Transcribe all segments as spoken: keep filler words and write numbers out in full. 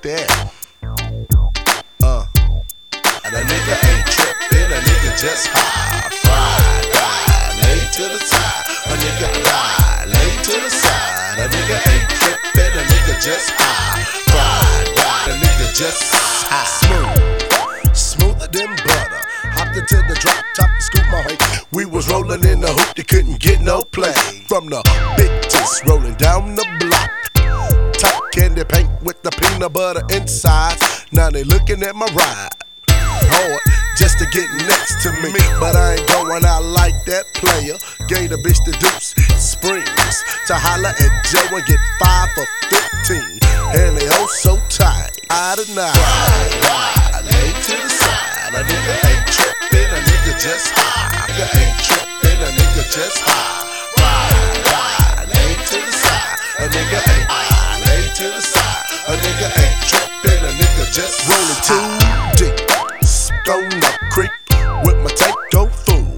that. Uh, and a nigga ain't trippin', a nigga just high. Fried, die, lay to the side. A nigga die, lay to the side. A nigga ain't trippin', a nigga just high. Fried, die, a nigga just high. Smooth, smoother than butter. Hopped into the drop top to scoop my way. We was rollin' in the hoop, they couldn't get no play. From the bitches rollin' down the block. Top candy paint with the peanut butter inside. Now they looking at my ride. Hard just to get next to me, but I ain't going out like that player. Gave the bitch the deuce, springs to holler at Joe and get five for fifteen. And they oh so tight. I tonight. Ride, lay to the side. A nigga ain't trippin', a nigga just high. A nigga ain't trippin', a nigga just high. Ride, ride, lay to the side. A nigga ain't high, lay to the side. A nigga ain't trippin', a nigga just rollin' too deep. Stone up creek with my tank go full.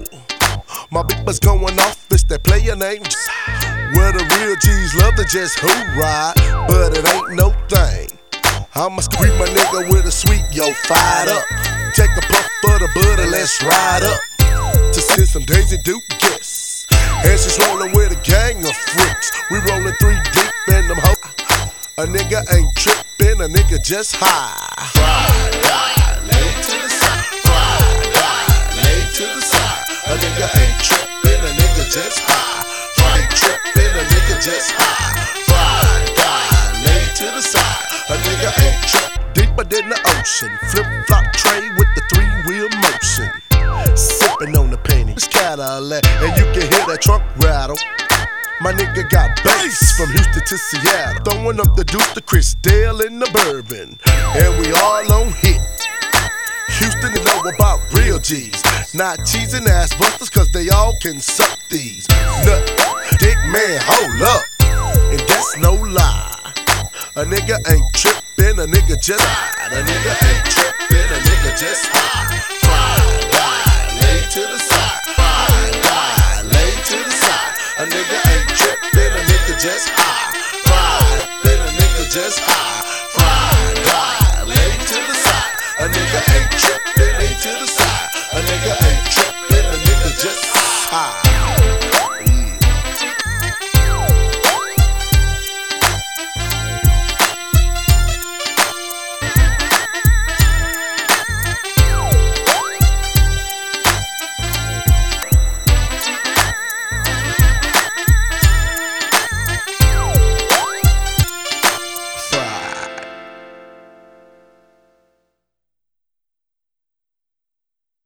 My beepers going off, it's that player name. Where the real G's love to just hoorah, but it ain't no thing. I'ma scream my nigga with a sweet, yo, fired up. Take a puff for the bud and let's ride up to see some Daisy Duke guests. And she's rolling with a gang of freaks. We rolling three deep in them hoes. A nigga ain't trippin', a nigga just high. Fried, die, lay to the side. Fried, die, lay to the side. A nigga ain't trippin', a nigga just high. Fried, ain't trippin', a nigga just high. Fried, die, lay to the side. A nigga ain't trippin'. Deeper than the ocean. Flip flop tray with the three wheel motion. Sippin' on the penny. It's Cadillac, and you can hear that trunk rattle. My nigga got bass from Houston to Seattle. Throwing up the deuce to Chris Dale in the bourbon. And we all on hit. Houston to know about real G's. Not cheesing ass busters, cause they all can suck these. Nut, dick man, hold up. And that's no lie. A nigga ain't trippin', a nigga just high. A nigga ain't trippin', a nigga just high. Fried, die, lay to the side. Fried, die, lay to the side. A nigga ain't trippin', a nigga just high. Fried, then a nigga just high.